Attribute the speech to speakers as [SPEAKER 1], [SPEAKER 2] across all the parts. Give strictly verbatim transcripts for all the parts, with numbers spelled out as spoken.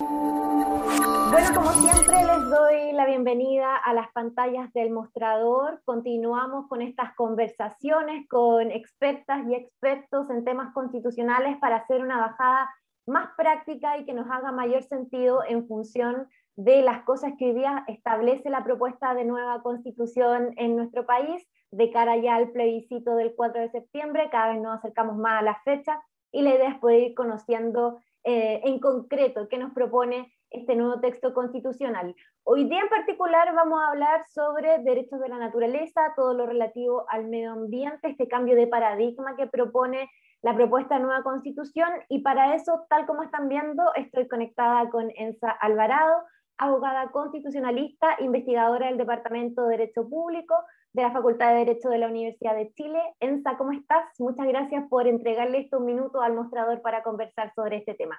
[SPEAKER 1] Bueno, como siempre les doy la bienvenida a las pantallas del mostrador. Continuamos con estas conversaciones con expertas y expertos en temas constitucionales para hacer una bajada más práctica y que nos haga mayor sentido en función de las cosas que hoy día establece la propuesta de nueva constitución en nuestro país de cara ya al plebiscito del cuatro de septiembre. Cada vez nos acercamos más a la fecha y la idea es poder ir conociendo eh, en concreto qué nos propone este nuevo texto constitucional. Hoy día en particular vamos a hablar sobre derechos de la naturaleza, todo lo relativo al medio ambiente, este cambio de paradigma que propone la propuesta de nueva constitución, y para eso, tal como están viendo, estoy conectada con Ensa Alvarado, abogada constitucionalista, investigadora del Departamento de Derecho Público de la Facultad de Derecho de la Universidad de Chile. Ensa, ¿cómo estás? Muchas gracias por entregarle estos minutos al mostrador para conversar sobre este tema.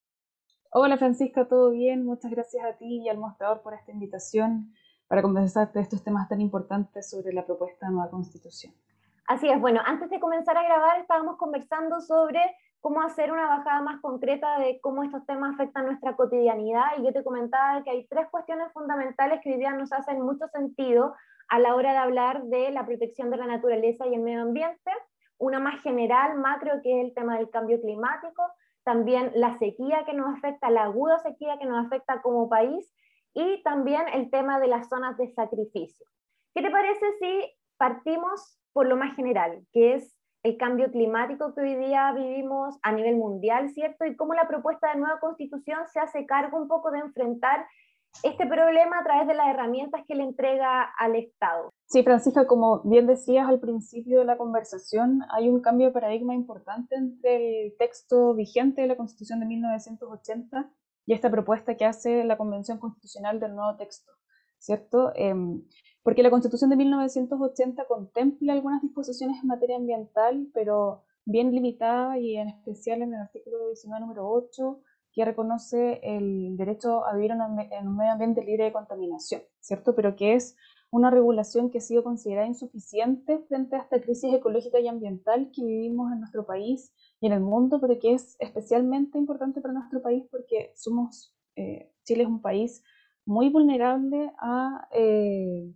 [SPEAKER 2] Hola Francisca, ¿todo bien? Muchas gracias a ti y al mostrador por esta invitación para conversar de estos temas tan importantes sobre la propuesta de nueva constitución.
[SPEAKER 1] Así es, bueno, antes de comenzar a grabar estábamos conversando sobre cómo hacer una bajada más concreta de cómo estos temas afectan nuestra cotidianidad, y yo te comentaba que hay tres cuestiones fundamentales que hoy día nos hacen mucho sentido a la hora de hablar de la protección de la naturaleza y el medio ambiente. Una más general, macro, que es el tema del cambio climático, también la sequía que nos afecta, la aguda sequía que nos afecta como país, y también el tema de las zonas de sacrificio. ¿Qué te parece si partimos por lo más general, que es el cambio climático que hoy día vivimos a nivel mundial, ¿cierto? Y cómo la propuesta de nueva constitución se hace cargo un poco de enfrentar este problema a través de las herramientas que le entrega al Estado.
[SPEAKER 2] Sí, Francisca, como bien decías al principio de la conversación, hay un cambio de paradigma importante entre el texto vigente de la Constitución de mil novecientos ochenta y esta propuesta que hace la Convención Constitucional del nuevo texto, ¿cierto? Eh, porque la Constitución de mil novecientos ochenta contempla algunas disposiciones en materia ambiental, pero bien limitada, y en especial en el artículo diecinueve, número ocho, que reconoce el derecho a vivir en un medio ambiente libre de contaminación, ¿cierto? Pero que es una regulación que ha sido considerada insuficiente frente a esta crisis ecológica y ambiental que vivimos en nuestro país y en el mundo, pero que es especialmente importante para nuestro país porque somos, eh, Chile es un país muy vulnerable a, eh,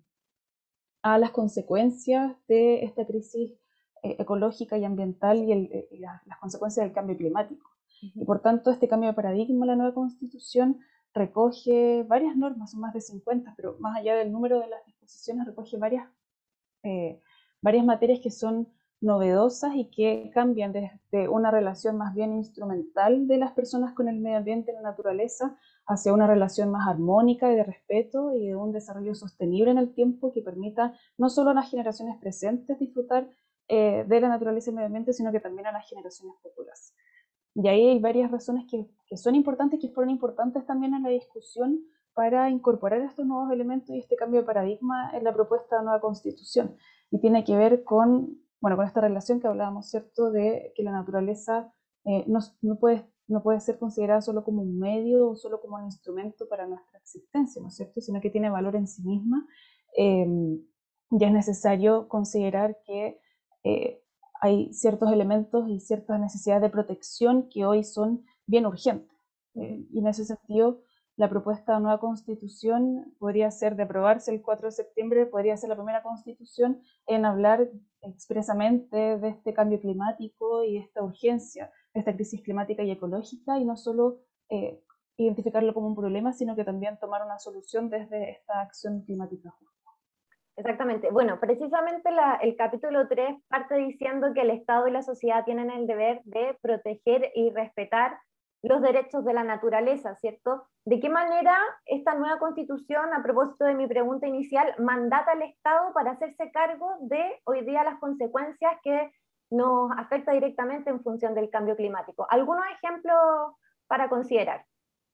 [SPEAKER 2] a las consecuencias de esta crisis eh, ecológica y ambiental y, el, y la, las consecuencias del cambio climático. Y por tanto, este cambio de paradigma, la nueva Constitución, recoge varias normas, son más de cincuenta, pero más allá del número de las disposiciones, recoge varias, eh, varias materias que son novedosas y que cambian desde una relación más bien instrumental de las personas con el medio ambiente y la naturaleza hacia una relación más armónica y de respeto y de un desarrollo sostenible en el tiempo que permita no solo a las generaciones presentes disfrutar eh, de la naturaleza y el medio ambiente, sino que también a las generaciones futuras. Y ahí hay varias razones que, que son importantes, que fueron importantes también en la discusión para incorporar estos nuevos elementos y este cambio de paradigma en la propuesta de nueva constitución. Y tiene que ver con, bueno, con esta relación que hablábamos, ¿cierto?, de que la naturaleza eh, no, no, puede, no puede ser considerada solo como un medio o solo como un instrumento para nuestra existencia, ¿no es cierto?, sino que tiene valor en sí misma. Eh, ya es necesario considerar que eh, hay ciertos elementos y ciertas necesidades de protección que hoy son bien urgentes. Eh, y en ese sentido, la propuesta de nueva constitución podría ser, de aprobarse el cuatro de septiembre, podría ser la primera constitución en hablar expresamente de este cambio climático y esta urgencia, de esta crisis climática y ecológica, y no solo eh, identificarlo como un problema, sino que también tomar una solución desde esta acción climática justa.
[SPEAKER 1] Exactamente. Bueno, precisamente la, el capítulo tres parte diciendo que el Estado y la sociedad tienen el deber de proteger y respetar los derechos de la naturaleza, ¿cierto? ¿De qué manera esta nueva constitución, a propósito de mi pregunta inicial, mandata al Estado para hacerse cargo de hoy día las consecuencias que nos afecta directamente en función del cambio climático? Algunos ejemplos para considerar.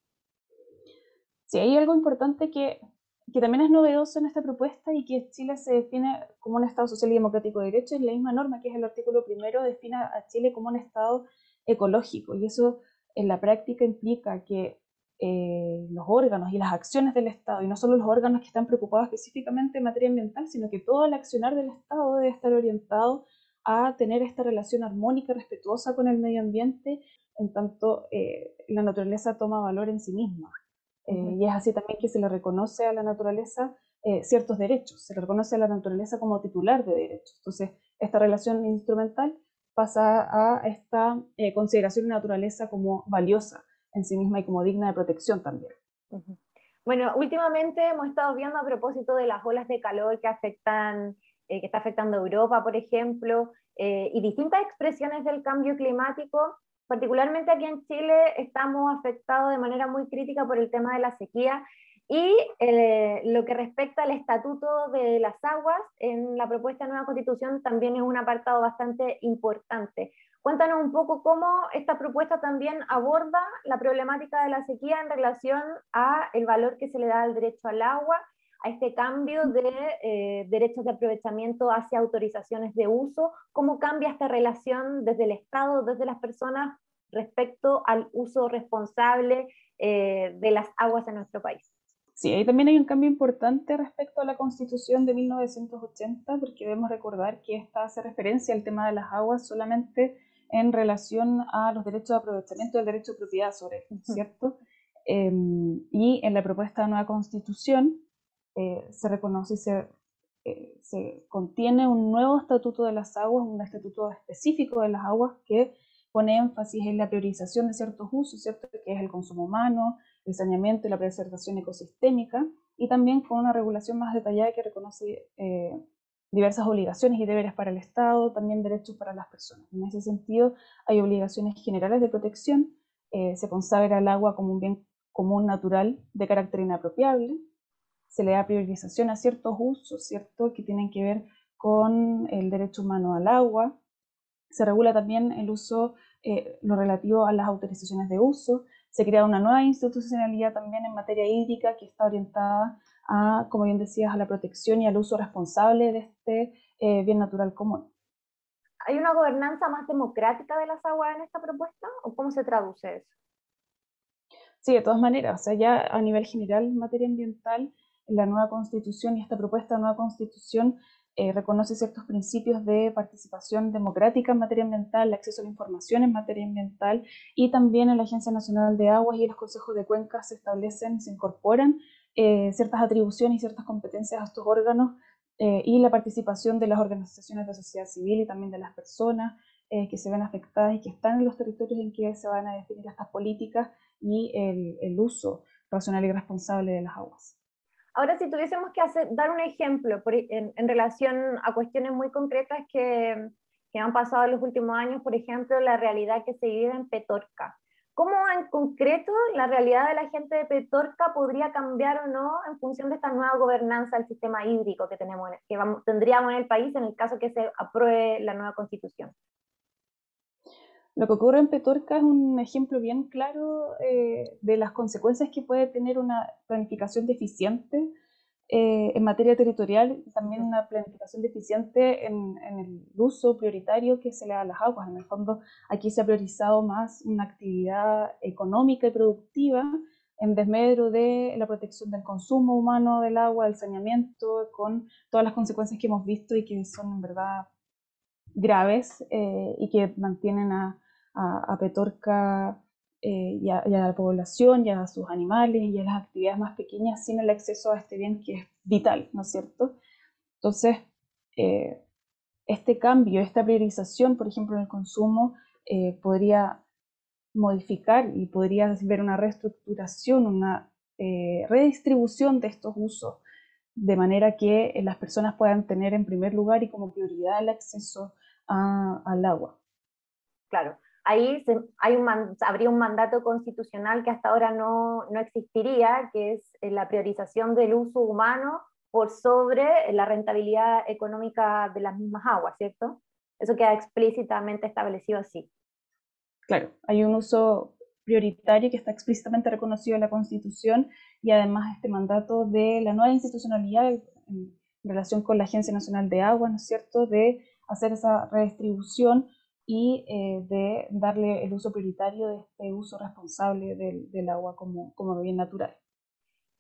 [SPEAKER 2] Sí, hay algo importante que, que también es novedoso en esta propuesta y que Chile se define como un Estado social y democrático de derecho. Es la misma norma, que es el artículo primero, define a Chile como un Estado ecológico, y eso en la práctica implica que eh, los órganos y las acciones del Estado, y no solo los órganos que están preocupados específicamente en materia ambiental, sino que todo el accionar del Estado debe estar orientado a tener esta relación armónica, respetuosa con el medio ambiente, en tanto eh, la naturaleza toma valor en sí misma. Eh, uh-huh. Y es así también que se le reconoce a la naturaleza eh, ciertos derechos, se le reconoce a la naturaleza como titular de derechos. Entonces, esta relación instrumental pasa a esta eh, consideración de naturaleza como valiosa en sí misma y como digna de protección también.
[SPEAKER 1] Uh-huh. Bueno, últimamente hemos estado viendo a propósito de las olas de calor que afectan, eh, que está afectando a Europa, por ejemplo, eh, y distintas expresiones del cambio climático. Particularmente aquí en Chile estamos afectados de manera muy crítica por el tema de la sequía y eh, lo que respecta al estatuto de las aguas en la propuesta de nueva constitución también es un apartado bastante importante. Cuéntanos un poco cómo esta propuesta también aborda la problemática de la sequía en relación a el valor que se le da al derecho al agua, a este cambio de eh, derechos de aprovechamiento hacia autorizaciones de uso, cómo cambia esta relación desde el Estado, desde las personas respecto al uso responsable eh, de las aguas en nuestro país.
[SPEAKER 2] Sí, ahí también hay un cambio importante respecto a la Constitución de mil novecientos ochenta, porque debemos recordar que esta hace referencia al tema de las aguas solamente en relación a los derechos de aprovechamiento y el derecho de propiedad sobre ellos, ¿cierto? Eh, y en la propuesta de nueva Constitución eh, se reconoce y se, eh, se contiene un nuevo estatuto de las aguas, un estatuto específico de las aguas que pone énfasis en la priorización de ciertos usos, ¿cierto? Que es el consumo humano, el saneamiento y la preservación ecosistémica, y también con una regulación más detallada que reconoce eh, diversas obligaciones y deberes para el Estado, también derechos para las personas. En ese sentido, hay obligaciones generales de protección, eh, se consagra el agua como un bien común natural de carácter inapropiable, se le da priorización a ciertos usos, ¿cierto?, que tienen que ver con el derecho humano al agua, se regula también el uso, eh, lo relativo a las autorizaciones de uso, se crea una nueva institucionalidad también en materia hídrica que está orientada a, como bien decías, a la protección y al uso responsable de este eh, bien natural común.
[SPEAKER 1] ¿Hay una gobernanza más democrática de las aguas en esta propuesta o cómo se traduce eso?
[SPEAKER 2] Sí, de todas maneras, o sea, ya a nivel general en materia ambiental, la nueva constitución y esta propuesta de nueva constitución eh, reconoce ciertos principios de participación democrática en materia ambiental, el acceso a la información en materia ambiental, y también en la Agencia Nacional de Aguas y en los consejos de cuencas se establecen, se incorporan eh, ciertas atribuciones y ciertas competencias a estos órganos eh, y la participación de las organizaciones de sociedad civil y también de las personas eh, que se ven afectadas y que están en los territorios en que se van a definir estas políticas y el, el uso racional y responsable de las aguas.
[SPEAKER 1] Ahora, si tuviésemos que hacer, dar un ejemplo por, en, en, relación a cuestiones muy concretas que, que han pasado en los últimos años, por ejemplo, la realidad que se vive en Petorca. ¿Cómo en concreto la realidad de la gente de Petorca podría cambiar o no en función de esta nueva gobernanza del sistema hídrico que, tenemos, que vamos, tendríamos en el país en el caso que se apruebe la nueva constitución?
[SPEAKER 2] Lo que ocurre en Petorca es un ejemplo bien claro eh, de las consecuencias que puede tener una planificación deficiente eh, en materia territorial y también una planificación deficiente en, en el uso prioritario que se le da a las aguas. En el fondo, aquí se ha priorizado más una actividad económica y productiva en desmedro de la protección del consumo humano del agua, del saneamiento, con todas las consecuencias que hemos visto y que son en verdad graves eh, y que mantienen a a, a Petorca eh, y, a, y, a, la población y a sus animales y a las actividades más pequeñas sin el acceso a este bien que es vital, ¿no es cierto? Entonces, eh, este cambio, esta priorización, por ejemplo, en el consumo, eh, podría modificar y podría ver una reestructuración, una eh, redistribución de estos usos, de manera que eh, las personas puedan tener en primer lugar y como prioridad el acceso a, al agua.
[SPEAKER 1] Claro. Ahí se, hay un, habría un mandato constitucional que hasta ahora no, no existiría, que es la priorización del uso humano por sobre la rentabilidad económica de las mismas aguas, ¿cierto? Eso queda explícitamente establecido así.
[SPEAKER 2] Claro, hay un uso prioritario que está explícitamente reconocido en la Constitución y además este mandato de la nueva institucionalidad en relación con la Agencia Nacional de Agua, ¿no es cierto?, de hacer esa redistribución y eh, de darle el uso prioritario de este uso responsable del, del agua como, como bien natural.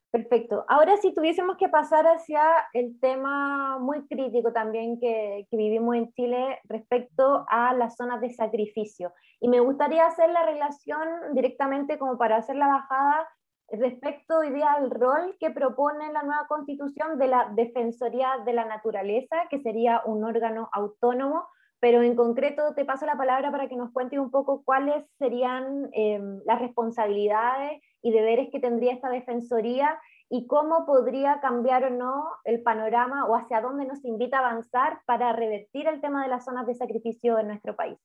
[SPEAKER 1] Perfecto. Ahora si tuviésemos que pasar hacia el tema muy crítico también que, que vivimos en Chile respecto a las zonas de sacrificio. Y me gustaría hacer la relación directamente como para hacer la bajada respecto hoy día al rol que propone la nueva constitución de la Defensoría de la Naturaleza, que sería un órgano autónomo, pero en concreto te paso la palabra para que nos cuentes un poco cuáles serían eh, las responsabilidades y deberes que tendría esta defensoría y cómo podría cambiar o no el panorama o hacia dónde nos invita a avanzar para revertir el tema de las zonas de sacrificio en nuestro país.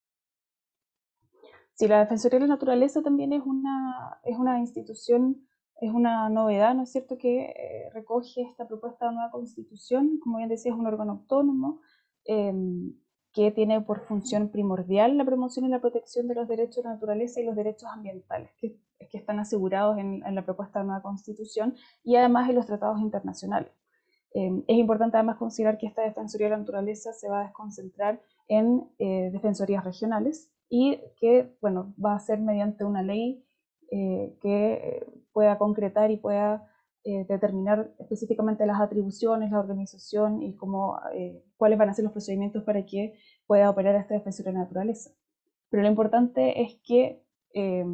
[SPEAKER 2] Sí, la Defensoría de la Naturaleza también es una, es una institución, es una novedad, ¿no es cierto?, que eh, recoge esta propuesta de nueva constitución. Como bien decía, es un órgano autónomo eh, que tiene por función primordial la promoción y la protección de los derechos de la naturaleza y los derechos ambientales, que, que están asegurados en, en la propuesta de nueva constitución y además en los tratados internacionales. Eh, es importante además considerar que esta Defensoría de la Naturaleza se va a desconcentrar en eh, defensorías regionales y que, bueno, va a ser mediante una ley eh, que pueda concretar y pueda eh, determinar específicamente las atribuciones, la organización y cómo, eh, cuáles van a ser los procedimientos para que pueda operar esta Defensoría de la Naturaleza. Pero lo importante es que eh,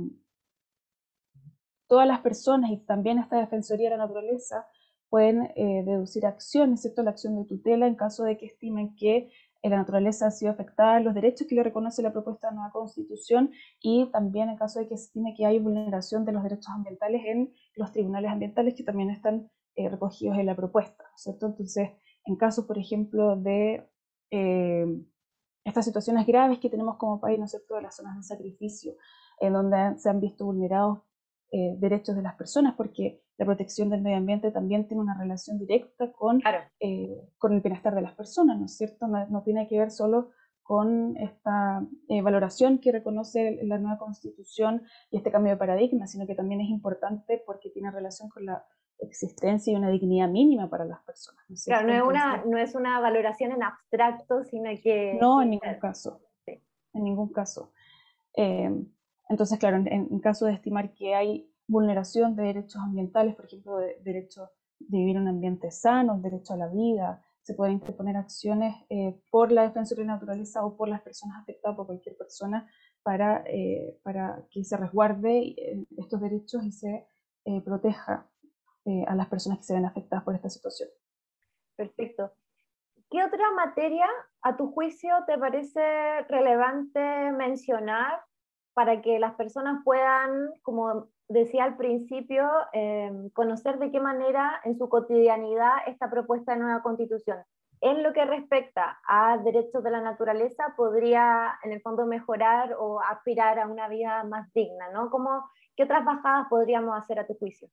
[SPEAKER 2] todas las personas y también esta Defensoría de la Naturaleza pueden eh, deducir acciones, excepto la acción de tutela, en caso de que estimen que la naturaleza ha sido afectada, los derechos que le reconoce la propuesta de nueva constitución y también en caso de que se estime que hay vulneración de los derechos ambientales en los tribunales ambientales que también están eh, recogidos en la propuesta, ¿cierto? Entonces, en casos, por ejemplo, de eh, estas situaciones graves que tenemos como país, ¿no es cierto?, de las zonas de sacrificio, en donde se han visto vulnerados eh, derechos de las personas, porque la protección del medio ambiente también tiene una relación directa con,
[SPEAKER 1] Claro.
[SPEAKER 2] eh, con el bienestar de las personas, ¿no es cierto? No, no tiene que ver solo con esta eh, valoración que reconoce la nueva constitución y este cambio de paradigma, sino que también es importante porque tiene relación con la existencia y una dignidad mínima para las personas, ¿no es cierto?
[SPEAKER 1] Claro, no es
[SPEAKER 2] Entonces,
[SPEAKER 1] una, no es una valoración en abstracto, sino que...
[SPEAKER 2] no, en ningún caso,
[SPEAKER 1] Sí.
[SPEAKER 2] en ningún caso. Eh, entonces, claro, en, en caso de estimar que hay vulneración de derechos ambientales, por ejemplo, de, derecho de vivir en un ambiente sano, el derecho a la vida, se pueden interponer acciones eh, por la Defensoría de la Naturaleza o por las personas afectadas, por cualquier persona, para, eh, para que se resguarde eh, estos derechos y se eh, proteja eh, a las personas que se ven afectadas por esta situación.
[SPEAKER 1] Perfecto. ¿Qué otra materia, a tu juicio, te parece relevante mencionar para que las personas puedan, como decía al principio, eh, conocer de qué manera en su cotidianidad esta propuesta de nueva constitución, en lo que respecta a derechos de la naturaleza, podría en el fondo mejorar o aspirar a una vida más digna, ¿no? ¿Cómo, qué otras bajadas podríamos hacer a tu juicio?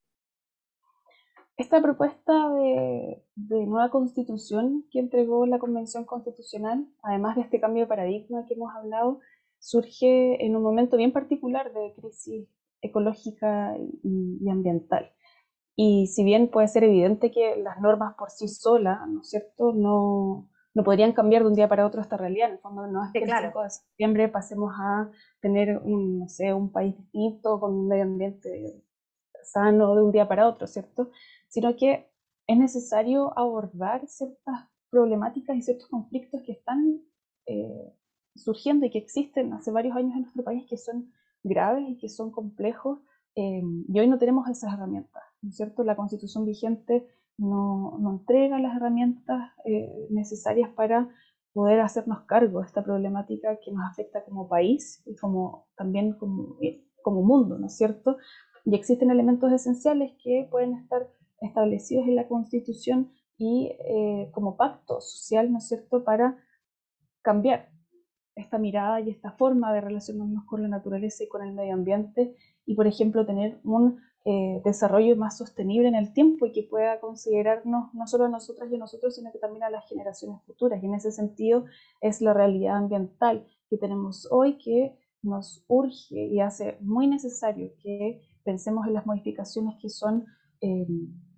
[SPEAKER 2] Esta propuesta de, de nueva constitución que entregó la Convención Constitucional, además de este cambio de paradigma que hemos hablado, surge en un momento bien particular de crisis ecológica y, y ambiental. Y si bien puede ser evidente que las normas por sí solas, ¿no es cierto?, no, no podrían cambiar de un día para otro esta realidad. En el fondo no es
[SPEAKER 1] Sí,
[SPEAKER 2] que el
[SPEAKER 1] claro.
[SPEAKER 2] cinco de septiembre pasemos a tener un, no sé, un país distinto, con un medio ambiente sano de un día para otro, ¿cierto? Sino que es necesario abordar ciertas problemáticas y ciertos conflictos que están eh, surgiendo y que existen hace varios años en nuestro país, que son graves y que son complejos, eh, y hoy no tenemos esas herramientas, ¿no es cierto? La Constitución vigente no, no entrega las herramientas eh, necesarias para poder hacernos cargo de esta problemática que nos afecta como país y como, también como, como mundo, ¿no es cierto? Y existen elementos esenciales que pueden estar establecidos en la Constitución y eh, como pacto social, ¿no es cierto?, para cambiar esta mirada y esta forma de relacionarnos con la naturaleza y con el medio ambiente y, por ejemplo, tener un eh, desarrollo más sostenible en el tiempo y que pueda considerarnos no solo a nosotras y a nosotros, sino que también a las generaciones futuras. Y en ese sentido es la realidad ambiental que tenemos hoy que nos urge y hace muy necesario que pensemos en las modificaciones que son, eh,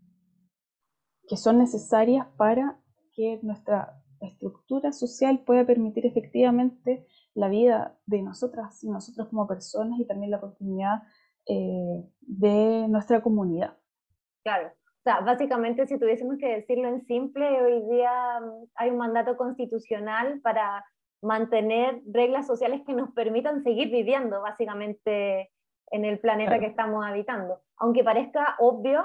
[SPEAKER 2] que son necesarias para que nuestra estructura social pueda permitir efectivamente la vida de nosotras y nosotros como personas y también la continuidad eh, de nuestra comunidad.
[SPEAKER 1] Claro. O sea, básicamente, si tuviésemos que decirlo en simple, hoy día mm, hay un mandato constitucional para mantener reglas sociales que nos permitan seguir viviendo, básicamente, en el planeta que
[SPEAKER 2] Claro.
[SPEAKER 1] estamos habitando. Aunque parezca obvio,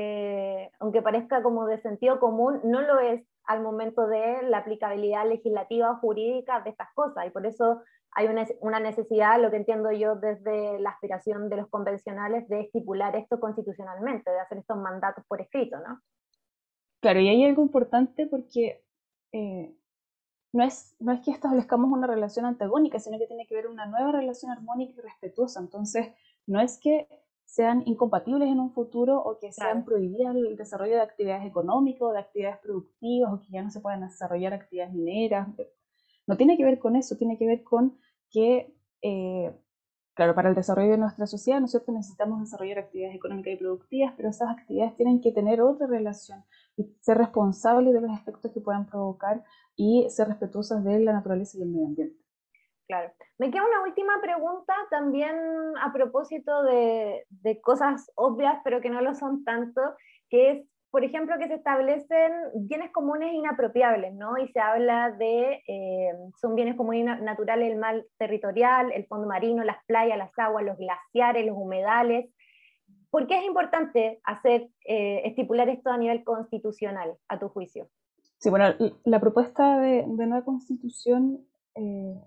[SPEAKER 1] eh, aunque parezca como de sentido común, no lo es al momento de la aplicabilidad legislativa o jurídica de estas cosas. Y por eso hay una, una necesidad, lo que entiendo yo desde la aspiración de los convencionales, de estipular esto constitucionalmente, de hacer estos mandatos por escrito, ¿no?
[SPEAKER 2] Claro, y hay algo importante porque eh, no es, no es que establezcamos una relación antagónica, sino que tiene que ver una nueva relación armónica y respetuosa. Entonces, no es que sean incompatibles en un futuro o que sean
[SPEAKER 1] Claro,
[SPEAKER 2] prohibidas el desarrollo de actividades económicas o de actividades productivas o que ya no se puedan desarrollar actividades mineras. No tiene que ver con eso, tiene que ver con que, eh, claro, para el desarrollo de nuestra sociedad, ¿no es cierto?, necesitamos desarrollar actividades económicas y productivas, pero esas actividades tienen que tener otra relación y ser responsables de los efectos que puedan provocar y ser respetuosas de la naturaleza y el medio ambiente.
[SPEAKER 1] claro. Me queda una última pregunta también a propósito de, de cosas obvias, pero que no lo son tanto, que es, por ejemplo, que se establecen bienes comunes inapropiables, ¿no? Y se habla de, eh, son bienes comunes naturales, el mar territorial, el fondo marino, las playas, las aguas, los glaciares, los humedales. ¿Por qué es importante hacer, eh, estipular esto a nivel constitucional, a tu juicio?
[SPEAKER 2] Sí, bueno, la propuesta de, de nueva constitución eh,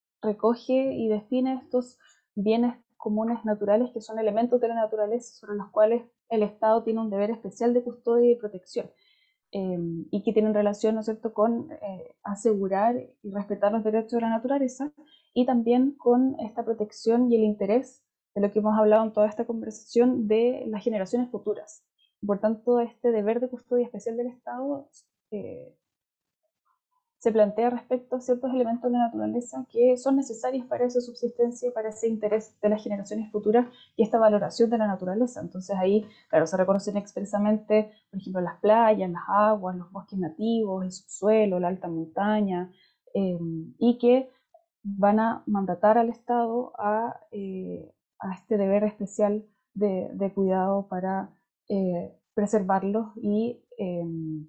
[SPEAKER 2] recoge y define estos bienes comunes naturales que son elementos de la naturaleza sobre los cuales el Estado tiene un deber especial de custodia y protección eh, y que tienen relación, ¿no es cierto?, con eh, asegurar y respetar los derechos de la naturaleza y también con esta protección y el interés de lo que hemos hablado en toda esta conversación de las generaciones futuras. Por tanto, este deber de custodia especial del Estado eh, se plantea respecto a ciertos elementos de la naturaleza que son necesarios para esa subsistencia y para ese interés de las generaciones futuras y esta valoración de la naturaleza. Entonces ahí, claro, se reconocen expresamente, por ejemplo, las playas, las aguas, los bosques nativos, el subsuelo, la alta montaña, eh, y que van a mandatar al Estado a, eh, a este deber especial de, de cuidado para eh, preservarlos y eh,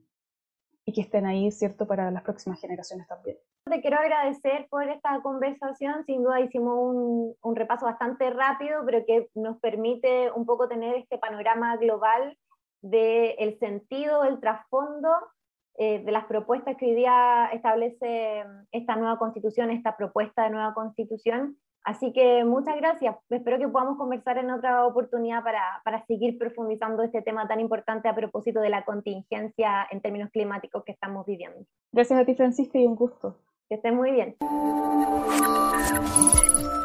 [SPEAKER 2] y que estén ahí, ¿cierto?, para las próximas generaciones también.
[SPEAKER 1] Te quiero agradecer por esta conversación, sin duda hicimos un, un repaso bastante rápido, pero que nos permite un poco tener este panorama global del sentido, el trasfondo eh, de las propuestas que hoy día establece esta nueva constitución, esta propuesta de nueva constitución. Así que muchas gracias. Espero que podamos conversar en otra oportunidad para, para seguir profundizando este tema tan importante a propósito de la contingencia en términos climáticos que estamos viviendo.
[SPEAKER 2] Gracias a ti, Francisca, y un gusto.
[SPEAKER 1] Que estén muy bien.